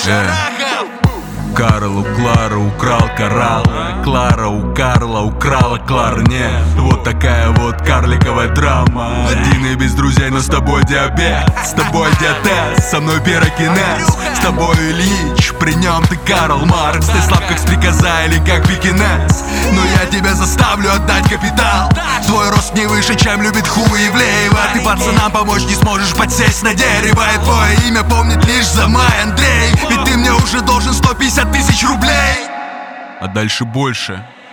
Карл у Клары украл коралл, Клара у Карла украла кларнет. Вот такая вот карликовая драма. Один и без друзей, но с тобой диабет, с тобой диатез, со мной пирокинез, с тобой Ильич, при нем ты Карл Маркс. Ты слаб как стрекоза или как пекинес, но я тебя заставлю отдать капитал. Твой рост не выше, чем любит Хуевлеева. Ты пацанам помочь не сможешь подсесть на дерево, и твое имя помнит лишь за май Андрей. Ведь ты мне уже должен 150 000 рублей. А дальше больше.